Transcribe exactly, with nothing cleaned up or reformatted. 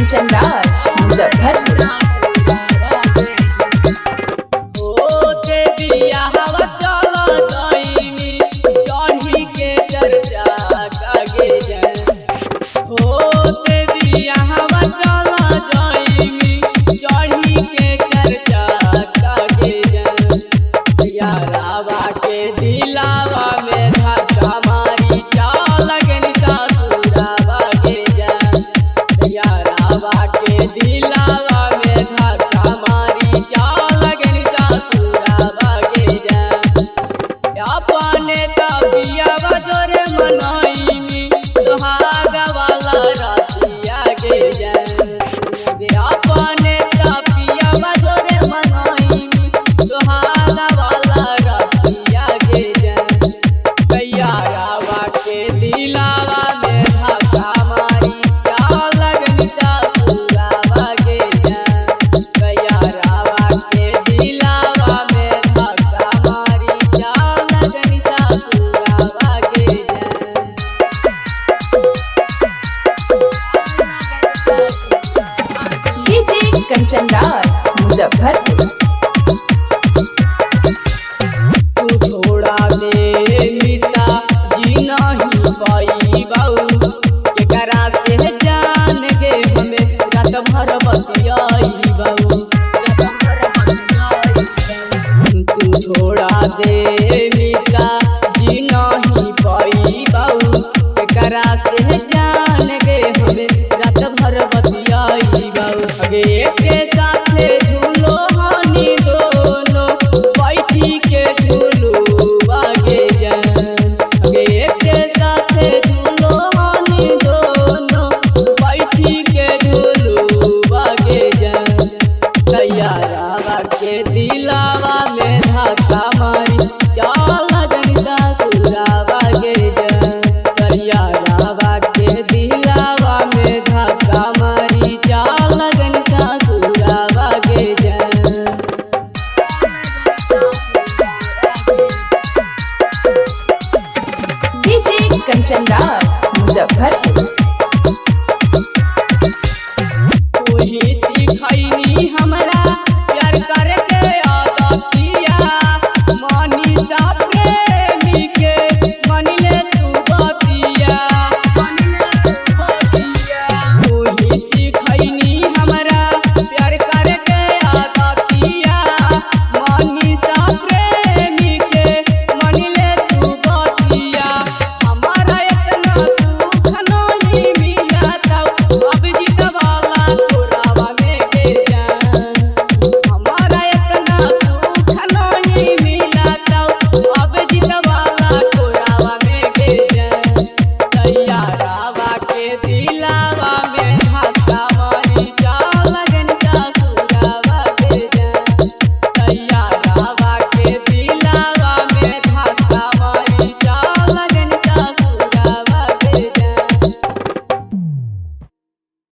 कंचन राज मुजफ्फरपुर। कंचन राज मुजफ्फरपुर। तू छोड़ा दे मिता जी नहीं पाई बाऊ एकरा से जान गे हमें रात भर बतियाई बाऊ। तू छोड़ा दे मिता जी नहीं पाई बाऊ एकरा से जान गे हमें रात भर बतियाई बाऊ। अगे के साथे झूलो हानी दोनों बैठी के झूलो आगे जान। अगे के साथे झूलो हानी दोनों बैठी के झूलो आगे जान। तैयारा के दिलावा में धक्का मारी चाल जन ससुरावा गे जान। तैयारा के दिलावा में धक्का मारी चाल जन ससुरावा गे जान। डीजे कंचन राज मुजफ्फरपुर।